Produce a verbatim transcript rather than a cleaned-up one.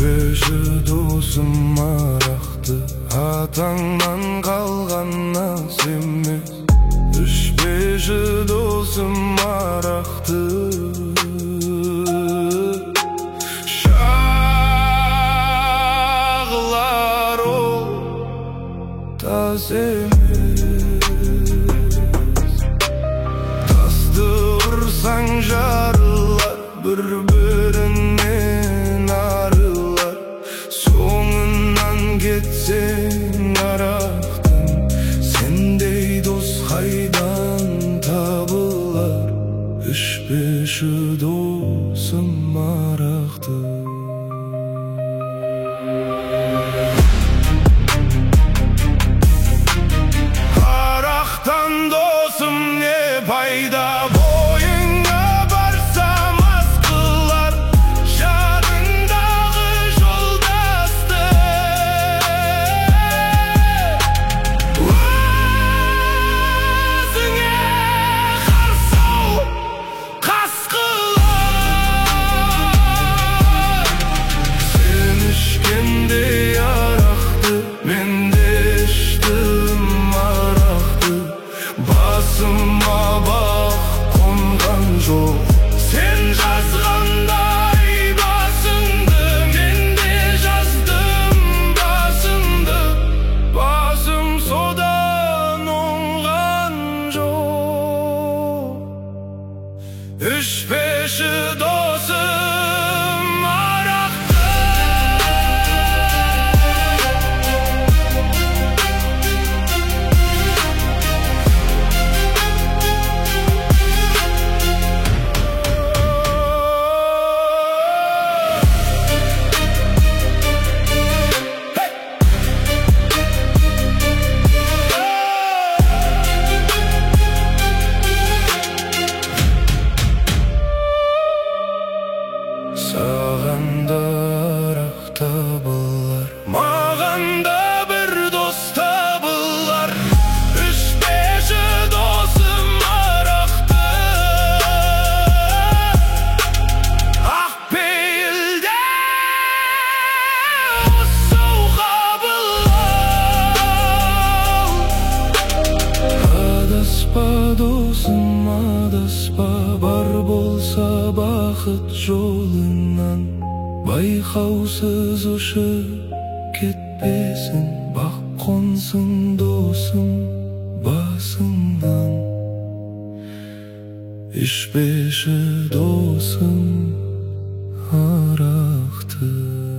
Үшпеші досым арақты, атаңнан қалған ас емес. Үшпеші досым арақты, шағылар ол тас емес. Тасты ұрсаң жарылар, бір-бірінен арылар. Соңынан кетсең арақтың, сендей дос қайдан табылар? Үшпеші досым арақты. Арақтан досым не пайда, бойыңа барсам аз қылар. Жадыңдағы жолдасты өзіңе қарсы қас қылар. Сен ішкендей арақты мен де іштім арақты. Басыма бақ қонған жоқ, сен жазғандай басыңды. Мен де жаздым басымды, басым содан оңған жоқ. Үшпеші досым арақты. Саған да арақ табылар, маған да бір дос табылар. Үшпеші досым арақты, ақ пейілде осы қабылау. Адаспа досым, адаспа, бар болса бақыт жолыңнан. Байқаусыз ұшып кетпесін, бақ қонсын досым басыңнан. Ішпеші досым арақты.